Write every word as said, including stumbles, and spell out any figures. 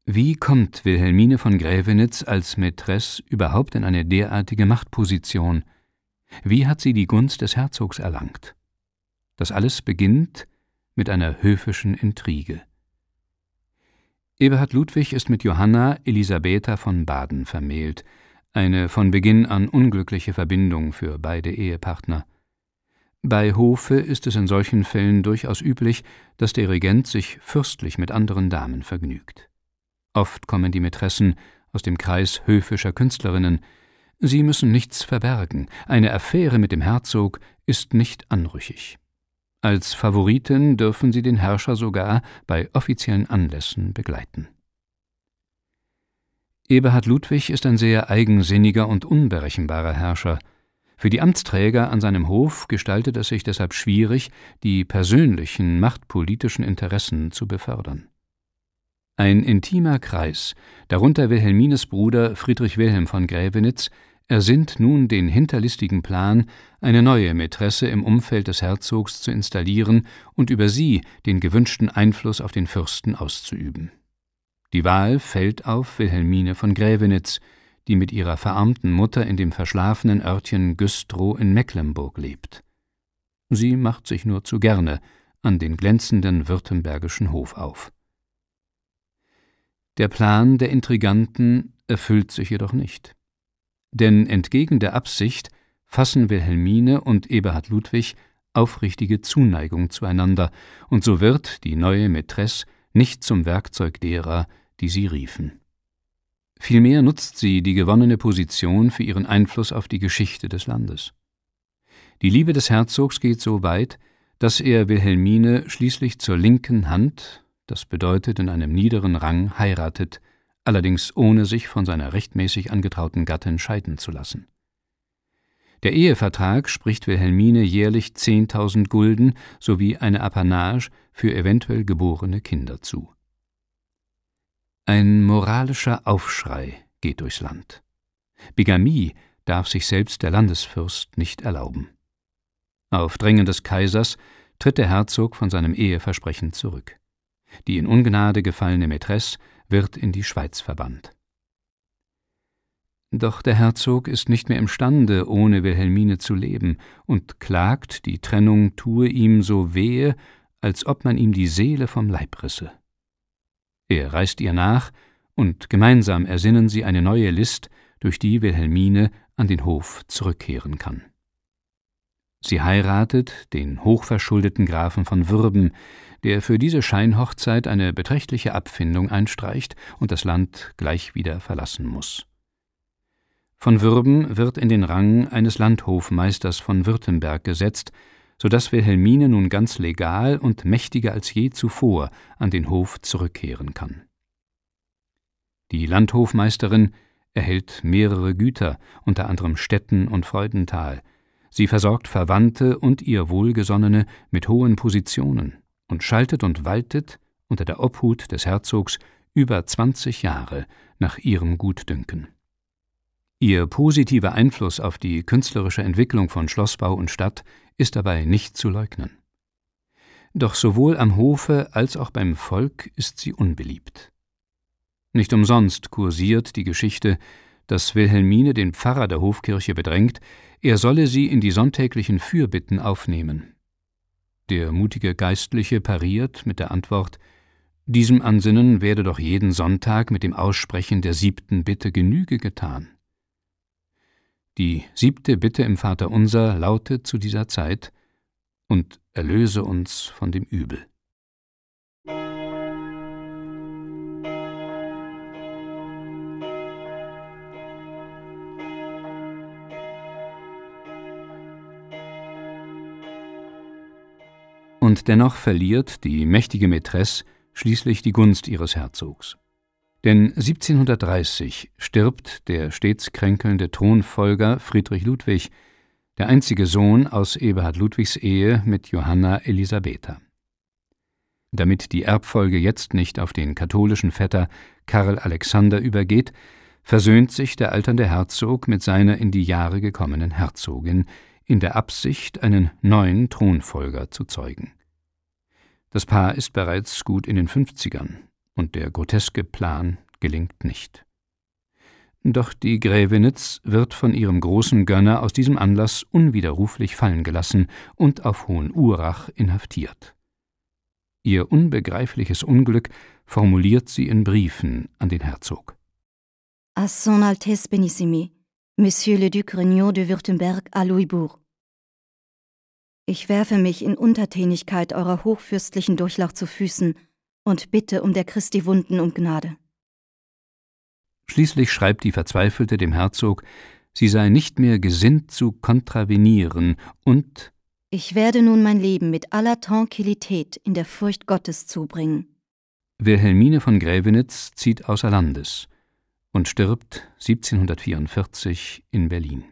Wie kommt Wilhelmine von Grävenitz als Mätresse überhaupt in eine derartige Machtposition? Wie hat sie die Gunst des Herzogs erlangt? Das alles beginnt mit einer höfischen Intrige. Eberhard Ludwig ist mit Johanna Elisabetha von Baden vermählt, eine von Beginn an unglückliche Verbindung für beide Ehepartner. Bei Hofe ist es in solchen Fällen durchaus üblich, dass der Regent sich fürstlich mit anderen Damen vergnügt. Oft kommen die Mätressen aus dem Kreis höfischer Künstlerinnen. Sie müssen nichts verbergen, eine Affäre mit dem Herzog ist nicht anrüchig. Als Favoritin dürfen sie den Herrscher sogar bei offiziellen Anlässen begleiten. Eberhard Ludwig ist ein sehr eigensinniger und unberechenbarer Herrscher. Für die Amtsträger an seinem Hof gestaltet es sich deshalb schwierig, die persönlichen machtpolitischen Interessen zu befördern. Ein intimer Kreis, darunter Wilhelmines Bruder Friedrich Wilhelm von Grävenitz, ersinnt nun den hinterlistigen Plan, eine neue Mätresse im Umfeld des Herzogs zu installieren und über sie den gewünschten Einfluss auf den Fürsten auszuüben. Die Wahl fällt auf Wilhelmine von Grävenitz, die mit ihrer verarmten Mutter in dem verschlafenen Örtchen Güstrow in Mecklenburg lebt. Sie macht sich nur zu gerne an den glänzenden württembergischen Hof auf. Der Plan der Intriganten erfüllt sich jedoch nicht. Denn entgegen der Absicht fassen Wilhelmine und Eberhard Ludwig aufrichtige Zuneigung zueinander, und so wird die neue Mätresse nicht zum Werkzeug derer, die sie riefen. Vielmehr nutzt sie die gewonnene Position für ihren Einfluss auf die Geschichte des Landes. Die Liebe des Herzogs geht so weit, dass er Wilhelmine schließlich zur linken Hand, das bedeutet in einem niederen Rang, heiratet, allerdings ohne sich von seiner rechtmäßig angetrauten Gattin scheiden zu lassen. Der Ehevertrag spricht Wilhelmine jährlich zehntausend Gulden sowie eine Apanage für eventuell geborene Kinder zu. Ein moralischer Aufschrei geht durchs Land. Bigamie darf sich selbst der Landesfürst nicht erlauben. Auf Drängen des Kaisers tritt der Herzog von seinem Eheversprechen zurück. Die in Ungnade gefallene Mätresse wird in die Schweiz verbannt. Doch der Herzog ist nicht mehr imstande, ohne Wilhelmine zu leben, und klagt, die Trennung tue ihm so wehe, als ob man ihm die Seele vom Leib risse. Er reist ihr nach, und gemeinsam ersinnen sie eine neue List, durch die Wilhelmine an den Hof zurückkehren kann. Sie heiratet den hochverschuldeten Grafen von Würben, der für diese Scheinhochzeit eine beträchtliche Abfindung einstreicht und das Land gleich wieder verlassen muss. Von Würben wird in den Rang eines Landhofmeisters von Württemberg gesetzt, so dass Wilhelmine nun ganz legal und mächtiger als je zuvor an den Hof zurückkehren kann. Die Landhofmeisterin erhält mehrere Güter, unter anderem Stetten und Freudenthal. Sie versorgt Verwandte und ihr Wohlgesonnene mit hohen Positionen und schaltet und waltet unter der Obhut des Herzogs über zwanzig Jahre nach ihrem Gutdünken. Ihr positiver Einfluss auf die künstlerische Entwicklung von Schlossbau und Stadt ist dabei nicht zu leugnen. Doch sowohl am Hofe als auch beim Volk ist sie unbeliebt. Nicht umsonst kursiert die Geschichte, dass Wilhelmine den Pfarrer der Hofkirche bedrängt, er solle sie in die sonntäglichen Fürbitten aufnehmen. Der mutige Geistliche pariert mit der Antwort: Diesem Ansinnen werde doch jeden Sonntag mit dem Aussprechen der siebten Bitte Genüge getan. Die siebte Bitte im Vaterunser lautet zu dieser Zeit: Und erlöse uns von dem Übel. Und dennoch verliert die mächtige Mätresse schließlich die Gunst ihres Herzogs. Denn siebzehnhundertdreißig stirbt der stets kränkelnde Thronfolger Friedrich Ludwig, der einzige Sohn aus Eberhard Ludwigs Ehe mit Johanna Elisabetha. Damit die Erbfolge jetzt nicht auf den katholischen Vetter Karl Alexander übergeht, versöhnt sich der alternde Herzog mit seiner in die Jahre gekommenen Herzogin, in der Absicht, einen neuen Thronfolger zu zeugen. Das Paar ist bereits gut in den Fünfzigern. und der groteske Plan gelingt nicht. Doch die Grävenitz wird von ihrem großen Gönner aus diesem Anlass unwiderruflich fallen gelassen und auf Hohenurach inhaftiert. Ihr unbegreifliches Unglück formuliert sie in Briefen an den Herzog. À Son Altesse Bénissime, Monsieur le Duc Regnault de Württemberg à Louisbourg. Ich werfe mich in Untertänigkeit eurer hochfürstlichen Durchlaucht zu Füßen und bitte um der Christi Wunden um Gnade. Schließlich schreibt die Verzweifelte dem Herzog, sie sei nicht mehr gesinnt zu kontravenieren und ich werde nun mein Leben mit aller Tranquillität in der Furcht Gottes zubringen. Wilhelmine von Grävenitz zieht außer Landes und stirbt siebzehnhundertvierundvierzig in Berlin.